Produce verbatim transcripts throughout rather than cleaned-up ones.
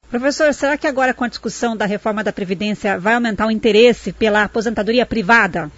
Professor, será que agora com a discussão da reforma da Previdência vai aumentar o interesse pela aposentadoria privada?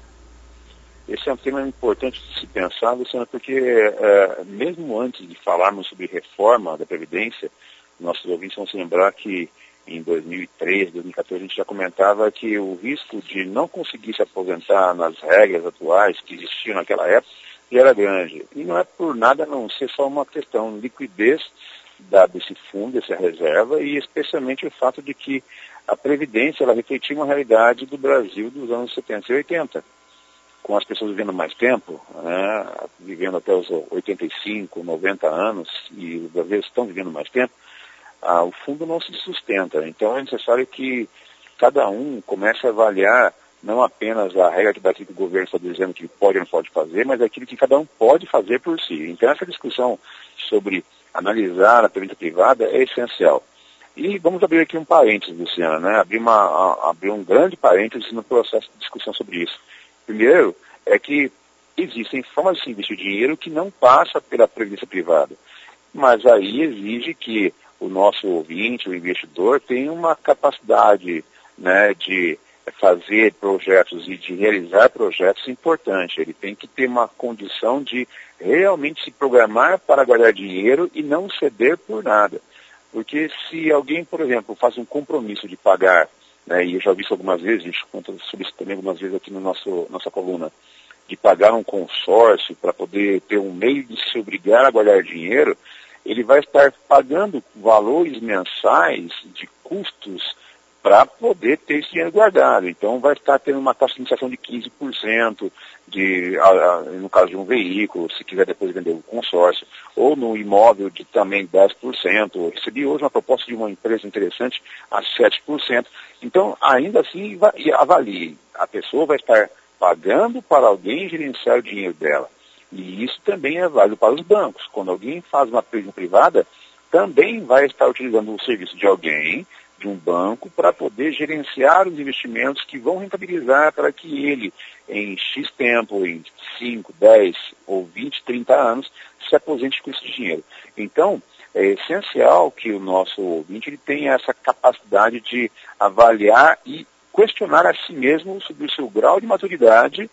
Esse é um tema importante de se pensar, Luciana, porque é, mesmo antes de falarmos sobre reforma da Previdência, nossos ouvintes vão se lembrar que em dois mil e treze, dois mil e quatorze, a gente já comentava que o risco de não conseguir se aposentar nas regras atuais que existiam naquela época já era grande. E não é por nada a não ser só uma questão de liquidez da, desse fundo, dessa reserva, e especialmente o fato de que a Previdência ela refletia uma realidade do Brasil dos anos setenta e oitenta. Com as pessoas vivendo mais tempo, né, vivendo até os oitenta e cinco, noventa anos, e os brasileiros estão vivendo mais tempo, ah, o fundo não se sustenta. Então é necessário que cada um comece a avaliar não apenas a regra daquilo que o governo está dizendo que pode ou não pode fazer, mas aquilo que cada um pode fazer por si. Então essa discussão sobre analisar a previdência privada é essencial. E vamos abrir aqui um parênteses, Luciana, né? abrir, uma, a, abrir um grande parênteses no processo de discussão sobre isso. Primeiro, é que existem formas de se investir dinheiro que não passa pela previdência privada. Mas aí exige que o nosso ouvinte, o investidor, tenha uma capacidade, né, de fazer projetos e de realizar projetos importantes. Ele tem que ter uma condição de realmente se programar para guardar dinheiro e não ceder por nada. Porque se alguém, por exemplo, faz um compromisso de pagar, né, e eu já vi isso algumas vezes, a gente conta sobre isso também algumas vezes aqui na no nossa coluna, de pagar um consórcio para poder ter um meio de se obrigar a guardar dinheiro, ele vai estar pagando valores mensais de custos para poder ter esse dinheiro guardado. Então vai estar tendo uma taxa de iniciação de quinze por cento, de, no caso de um veículo, se quiser depois vender o consórcio, ou no imóvel de também dez por cento. Eu recebi hoje uma proposta de uma empresa interessante a sete por cento. Então, ainda assim, avalie. A pessoa vai estar pagando para alguém gerenciar o dinheiro dela. E isso também é válido para os bancos. Quando alguém faz uma previdência privada, também vai estar utilizando o serviço de alguém, de um banco, para poder gerenciar os investimentos que vão rentabilizar para que ele, em X tempo, em cinco, dez ou vinte, trinta anos, se aposente com esse dinheiro. Então, é essencial que o nosso ouvinte ele tenha essa capacidade de avaliar e questionar a si mesmo sobre o seu grau de maturidade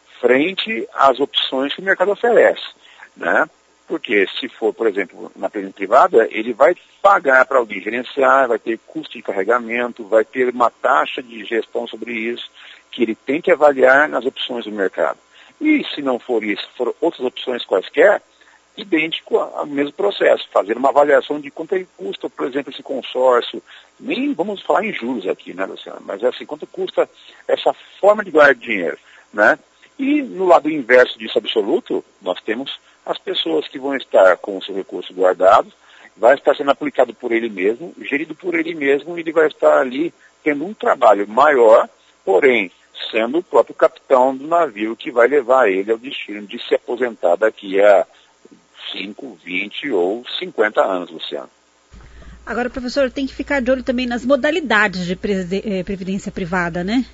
frente às opções que o mercado oferece, né? Porque se for, por exemplo, na previdência privada, ele vai pagar para alguém gerenciar, vai ter custo de carregamento, vai ter uma taxa de gestão sobre isso, que ele tem que avaliar nas opções do mercado. E se não for isso, for outras opções quaisquer, idêntico ao mesmo processo, fazer uma avaliação de quanto ele custa, por exemplo, esse consórcio. Nem vamos falar em juros aqui, né, Luciano? Mas é assim, quanto custa essa forma de guardar dinheiro, né? E no lado inverso disso absoluto, nós temos as pessoas que vão estar com o seu recurso guardado, vai estar sendo aplicado por ele mesmo, gerido por ele mesmo, e ele vai estar ali tendo um trabalho maior, porém, sendo o próprio capitão do navio que vai levar ele ao destino de se aposentar daqui a cinco, vinte ou cinquenta anos, Luciano. Agora, professor, tem que ficar de olho também nas modalidades de previdência privada, né?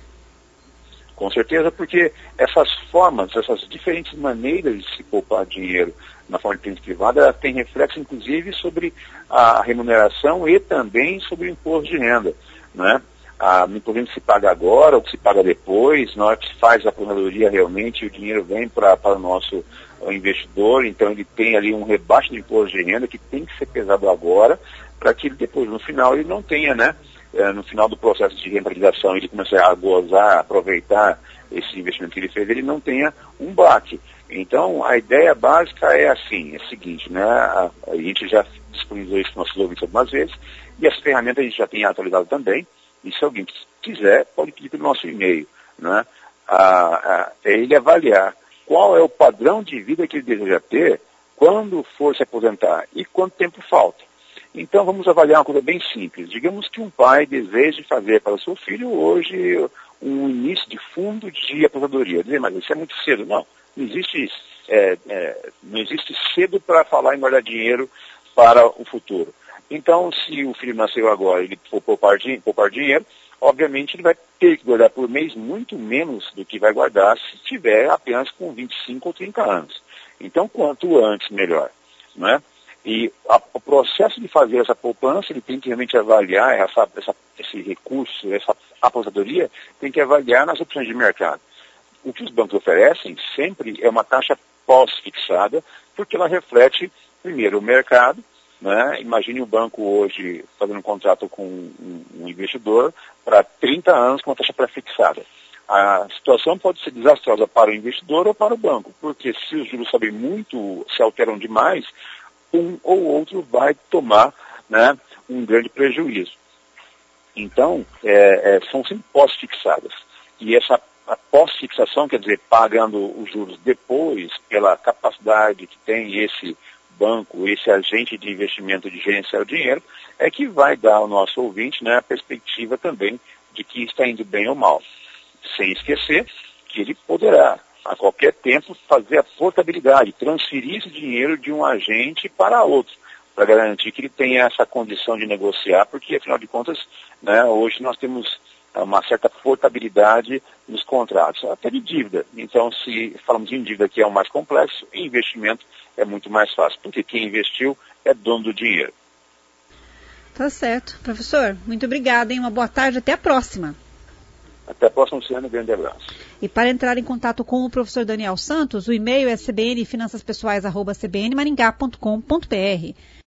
Com certeza, porque essas formas, essas diferentes maneiras de se poupar dinheiro na forma de previdência privada, tem reflexo, inclusive, sobre a remuneração e também sobre o imposto de renda, né? Ah, não podemos se paga agora ou que se paga depois, na hora que se faz a aposentadoria realmente, o dinheiro vem para o nosso investidor, então ele tem ali um rebaixo de imposto de renda que tem que ser pesado agora, para que depois, no final, ele não tenha, né? É, no final do processo de rentabilização, ele começar a gozar, a aproveitar esse investimento que ele fez, ele não tenha um baque. Então, a ideia básica é assim, é a seguinte, né? A, a gente já disponibilizou isso para nossos ouvintes algumas vezes, e essa ferramenta a gente já tem atualizado também, e se alguém quiser, pode pedir pelo nosso e-mail, né? A, a, é ele avaliar qual é o padrão de vida que ele deseja ter quando for se aposentar e quanto tempo falta. Então, vamos avaliar uma coisa bem simples. Digamos que um pai deseje fazer para o seu filho hoje um início de fundo de aposentadoria. Dizer, mas isso é muito cedo. Não, não existe, é, é, não existe cedo para falar em guardar dinheiro para o futuro. Então, se o filho nasceu agora e ele for poupar, poupar dinheiro, obviamente ele vai ter que guardar por mês muito menos do que vai guardar se tiver apenas com vinte e cinco ou trinta anos. Então, quanto antes, melhor, não é? E a, o processo de fazer essa poupança, ele tem que realmente avaliar essa, essa, esse recurso, essa aposentadoria, tem que avaliar nas opções de mercado. O que os bancos oferecem sempre é uma taxa pós-fixada, porque ela reflete, primeiro, o mercado, né? Imagine o banco hoje fazendo um contrato com um, um investidor para trinta anos com uma taxa pré-fixada. A situação pode ser desastrosa para o investidor ou para o banco, porque se os juros sobem muito, se alteram demais, um ou outro vai tomar, né, um grande prejuízo. Então, é, é, são sempre pós-fixadas. E essa a pós-fixação, quer dizer, pagando os juros depois, pela capacidade que tem esse banco, esse agente de investimento de gerenciar o dinheiro, é que vai dar ao nosso ouvinte, né, a perspectiva também de que está indo bem ou mal. Sem esquecer que ele poderá, a qualquer tempo, fazer a portabilidade, transferir esse dinheiro de um agente para outro, para garantir que ele tenha essa condição de negociar, porque, afinal de contas, né, hoje nós temos uma certa portabilidade nos contratos, até de dívida. Então, se falamos em dívida, que é o mais complexo, em investimento é muito mais fácil, porque quem investiu é dono do dinheiro. Tá certo. Professor, muito obrigada, hein? Uma boa tarde, até a próxima. Até a próxima, Luciano, um grande abraço. E para entrar em contato com o professor Daniel Santos, o e-mail é c b n finanças pessoais arroba c b n maringá ponto com ponto b r.